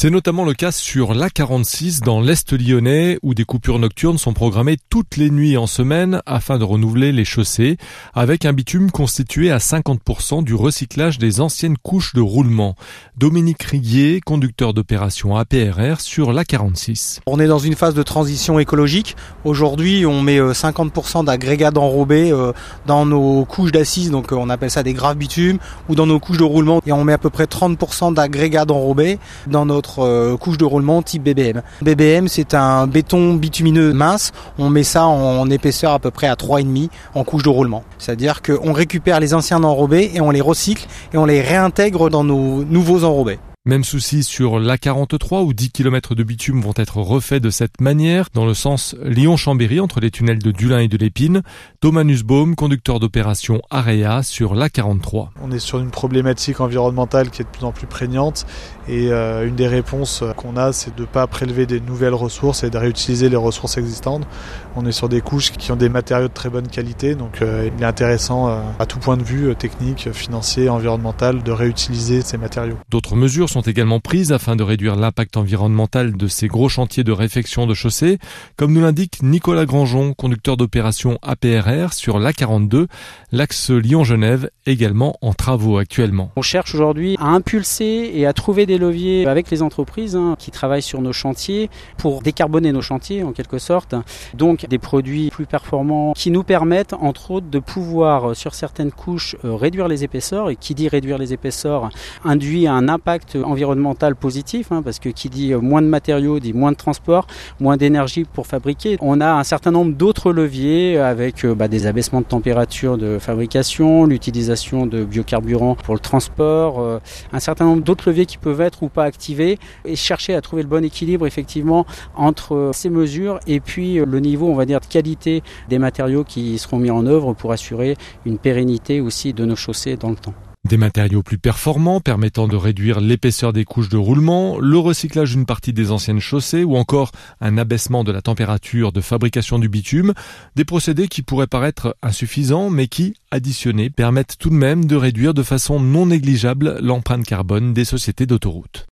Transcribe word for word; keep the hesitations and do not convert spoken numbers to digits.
C'est notamment le cas sur l'A quarante-six dans l'Est lyonnais où des coupures nocturnes sont programmées toutes les nuits en semaine afin de renouveler les chaussées avec un bitume constitué à cinquante pour cent du recyclage des anciennes couches de roulement. Dominique Riguier, conducteur d'opération A P R R sur l'A quarante-six. On est dans une phase de transition écologique. Aujourd'hui, on met cinquante pour cent d'agrégats d'enrobés dans nos couches d'assises, donc on appelle ça des graves bitumes, ou dans nos couches de roulement. Et on met à peu près trente pour cent d'agrégats d'enrobés dans notre couche de roulement type B B M. B B M, c'est un béton bitumineux mince. On met ça en épaisseur à peu près à trois virgule cinq en couche de roulement. C'est-à-dire qu'on récupère les anciens enrobés et on les recycle et on les réintègre dans nos nouveaux enrobés. Même souci sur l'A quarante-trois où dix kilomètres de bitume vont être refaits de cette manière dans le sens Lyon-Chambéry entre les tunnels de Dulin et de l'Épine. Thomas Nussbaum, conducteur d'opération AREA sur l'A quarante-trois. On est sur une problématique environnementale qui est de plus en plus prégnante et euh, une des réponses qu'on a, c'est de ne pas prélever des nouvelles ressources et de réutiliser les ressources existantes. On est sur des couches qui ont des matériaux de très bonne qualité, donc euh, il est intéressant euh, à tout point de vue, euh, technique, financier, environnemental, de réutiliser ces matériaux. D'autres mesures sont également prises afin de réduire l'impact environnemental de ces gros chantiers de réfection de chaussées, comme nous l'indique Nicolas Grangeon, conducteur d'opération A P R R sur l'A quarante-deux, l'axe Lyon-Genève, également en travaux actuellement. On cherche aujourd'hui à impulser et à trouver des leviers avec les entreprises hein, qui travaillent sur nos chantiers pour décarboner nos chantiers en quelque sorte. Donc des produits plus performants qui nous permettent entre autres de pouvoir sur certaines couches euh, réduire les épaisseurs, et qui dit réduire les épaisseurs induit un impact environnemental positif hein, parce que qui dit moins de matériaux dit moins de transport, moins d'énergie pour fabriquer. On a un certain nombre d'autres leviers avec euh, bah, des abaissements de température de fabrication, l'utilisation de biocarburants pour le transport, euh, un certain nombre d'autres leviers qui peuvent être ou pas activés, et chercher à trouver le bon équilibre effectivement entre ces mesures et puis le niveau on va dire de qualité des matériaux qui seront mis en œuvre pour assurer une pérennité aussi de nos chaussées dans le temps. Des matériaux plus performants permettant de réduire l'épaisseur des couches de roulement, le recyclage d'une partie des anciennes chaussées ou encore un abaissement de la température de fabrication du bitume, des procédés qui pourraient paraître insuffisants mais qui, additionnés, permettent tout de même de réduire de façon non négligeable l'empreinte carbone des sociétés d'autoroutes.